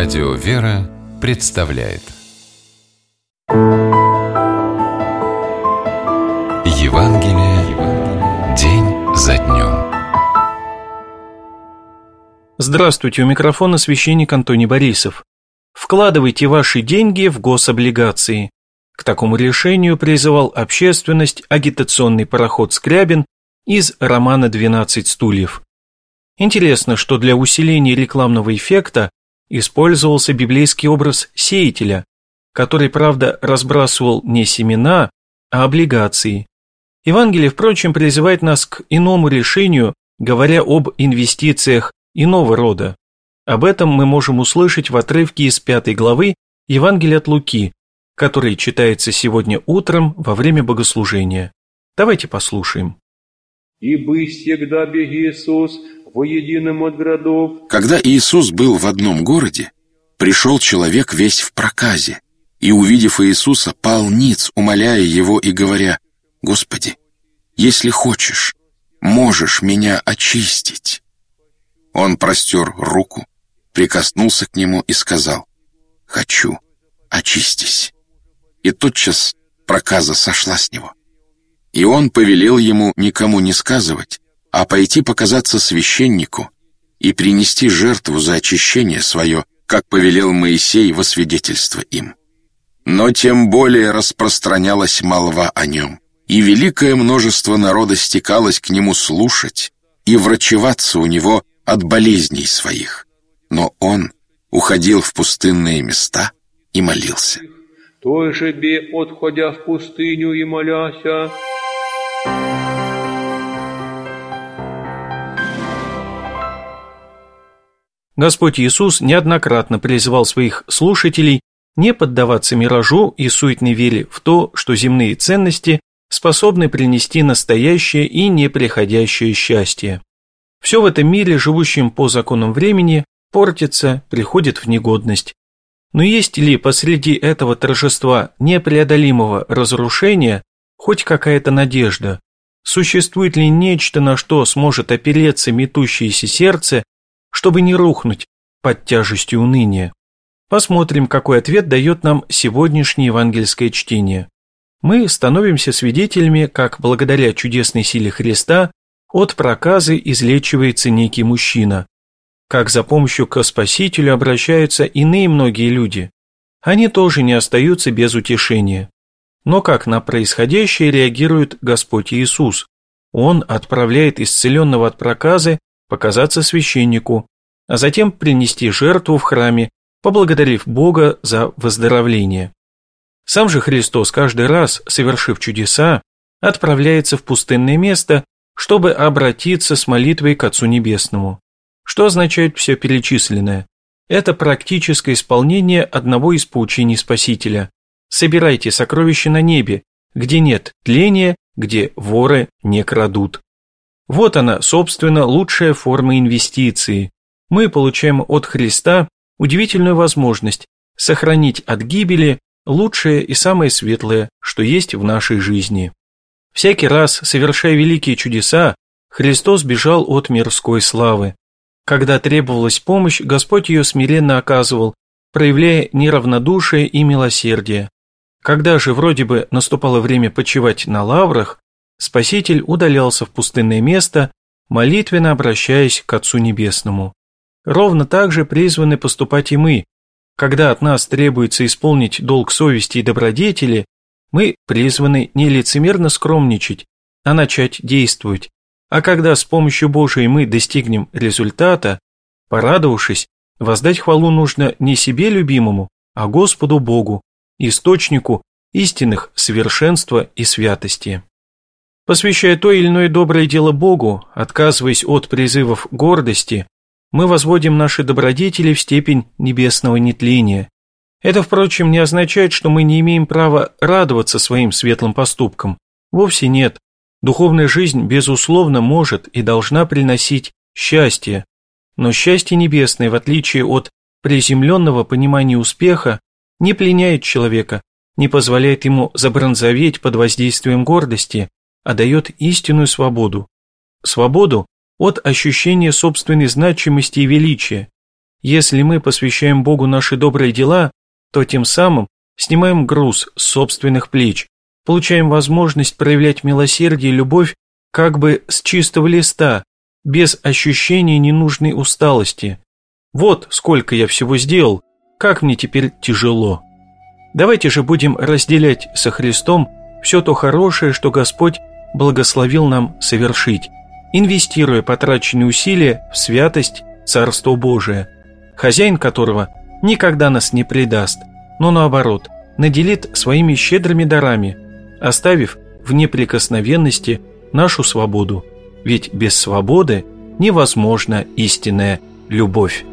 Радио «Вера» представляет Евангелие день за днем. Здравствуйте, у микрофона священник Антоний Борисов. Вкладывайте ваши деньги в гособлигации. К такому решению призывал общественность агитационный пароход «Скрябин» из романа «12 стульев». Интересно, что для усиления рекламного эффекта использовался библейский образ сеятеля, который, правда, разбрасывал не семена, а облигации. Евангелие, впрочем, призывает нас к иному решению, говоря об инвестициях иного рода. Об этом мы можем услышать в отрывке из 5 главы Евангелия от Луки, который читается сегодня утром во время богослужения. Давайте послушаем. «Ибо всегда беги Иисус во едином от городов». Когда Иисус был в одном городе, пришел человек весь в проказе, и, увидев Иисуса, пал ниц, умоляя его и говоря: «Господи, если хочешь, можешь меня очистить». Он простер руку, прикоснулся к нему и сказал: «Хочу, очистись». И тотчас проказа сошла с него. И он повелел ему никому не сказывать, а пойти показаться священнику и принести жертву за очищение свое, как повелел Моисей во свидетельство им. Но тем более распространялась молва о нем, и великое множество народа стекалось к нему слушать и врачеваться у него от болезней своих. Но он уходил в пустынные места и молился. «Той же бе, отходя в пустыню и моляся». Господь Иисус неоднократно призывал своих слушателей не поддаваться миражу и суетной вере в то, что земные ценности способны принести настоящее и неприходящее счастье. Все в этом мире, живущем по законам времени, портится, приходит в негодность. Но есть ли посреди этого торжества непреодолимого разрушения хоть какая-то надежда? Существует ли нечто, на что сможет опереться метущееся сердце, чтобы не рухнуть под тяжестью уныния? Посмотрим, какой ответ дает нам сегодняшнее евангельское чтение. Мы становимся свидетелями, как благодаря чудесной силе Христа от проказы излечивается некий мужчина, как за помощью к Спасителю обращаются иные многие люди. Они тоже не остаются без утешения. Но как на происходящее реагирует Господь Иисус? Он отправляет исцеленного от проказы показаться священнику, а затем принести жертву в храме, поблагодарив Бога за выздоровление. Сам же Христос каждый раз, совершив чудеса, отправляется в пустынное место, чтобы обратиться с молитвой к Отцу Небесному. Что означает все перечисленное? Это практическое исполнение одного из поучений Спасителя. Собирайте сокровища на небе, где нет тления, где воры не крадут. Вот она, собственно, лучшая форма инвестиции. Мы получаем от Христа удивительную возможность сохранить от гибели лучшее и самое светлое, что есть в нашей жизни. Всякий раз, совершая великие чудеса, Христос бежал от мирской славы. Когда требовалась помощь, Господь ее смиренно оказывал, проявляя неравнодушие и милосердие. Когда же вроде бы наступало время почивать на лаврах, Спаситель удалялся в пустынное место, молитвенно обращаясь к Отцу Небесному. Ровно так же призваны поступать и мы. Когда от нас требуется исполнить долг совести и добродетели, мы призваны не лицемерно скромничать, а начать действовать. А когда с помощью Божией мы достигнем результата, порадовавшись, воздать хвалу нужно не себе любимому, а Господу Богу, источнику истинных совершенства и святости. Посвящая то или иное доброе дело Богу, отказываясь от призывов гордости, мы возводим наши добродетели в степень небесного нетления. Это, впрочем, не означает, что мы не имеем права радоваться своим светлым поступкам. Вовсе нет. Духовная жизнь, безусловно, может и должна приносить счастье. Но счастье небесное, в отличие от приземленного понимания успеха, не пленяет человека, не позволяет ему забронзоветь под воздействием гордости, а дает истинную свободу. Свободу от ощущения собственной значимости и величия. Если мы посвящаем Богу наши добрые дела, то тем самым снимаем груз с собственных плеч, получаем возможность проявлять милосердие и любовь как бы с чистого листа, без ощущения ненужной усталости. Вот сколько я всего сделал, как мне теперь тяжело. Давайте же будем разделять со Христом все то хорошее, что Господь благословил нам совершить, инвестируя потраченные усилия в святость Царства Божия, хозяин которого никогда нас не предаст, но наоборот, наделит своими щедрыми дарами, оставив в неприкосновенности нашу свободу, ведь без свободы невозможна истинная любовь.